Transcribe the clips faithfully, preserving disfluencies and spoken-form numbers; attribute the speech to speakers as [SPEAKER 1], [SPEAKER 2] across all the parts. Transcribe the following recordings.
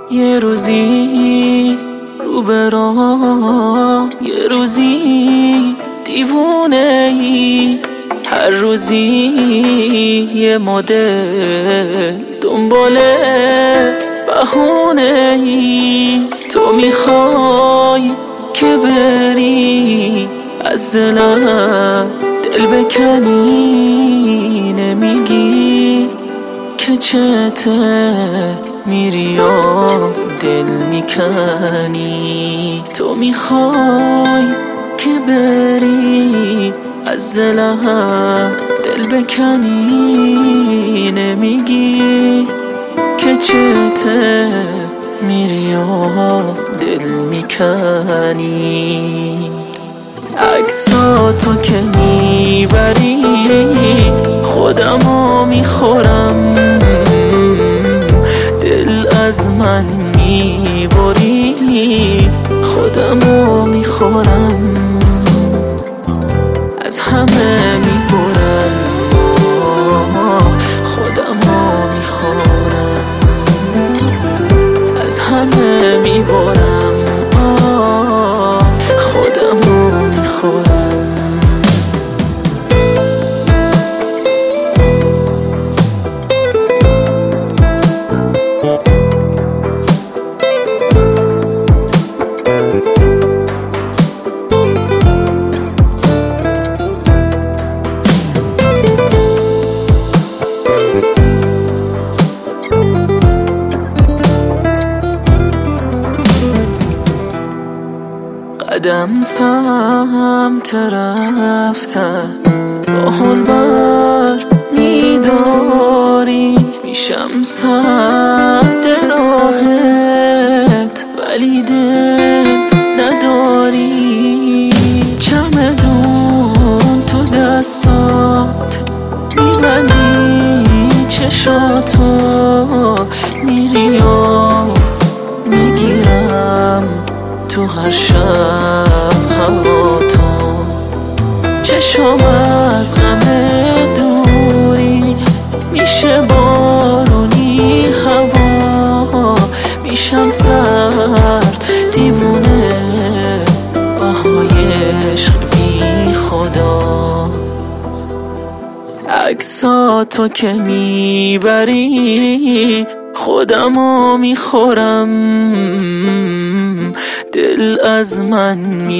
[SPEAKER 1] یه روزی رو به راه، یه روزی دیوونه ای، هر روزی یه مدل دنباله بهونه ای. تو میخوای که بری از دلم دل بکنی، نمیگی که چته میری و دل میکنی. تو میخوای که بری از دلم دل بکنی، نمیگی که چته میری و دل میکنی. عکساتو که میبری خودمو میخورم، دل از من میبری خودمو میخورم، از همه میبرم خودمو میخورم، از همه میبرم خودمو میخورم. قدم سمت رفتن با حال بر میداری، میشم سد راهت ولی دل نداری. چمدون تو دستات میبندی چشاتو، میری و میگیرم تو هر شب هواتو. چشم از غم دوری میشه بارونی هوا، میشم سرد دیوونه آهای عشق بی خدا. عکساتو که میبری خودمو میخورم، دل از من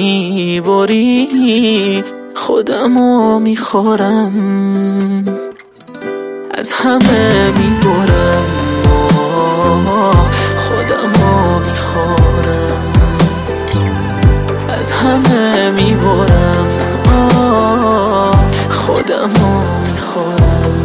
[SPEAKER 1] میبری خودمو میخورم، از همه میبرم خودمو میخورم، از همه میبرم خودمو میخورم.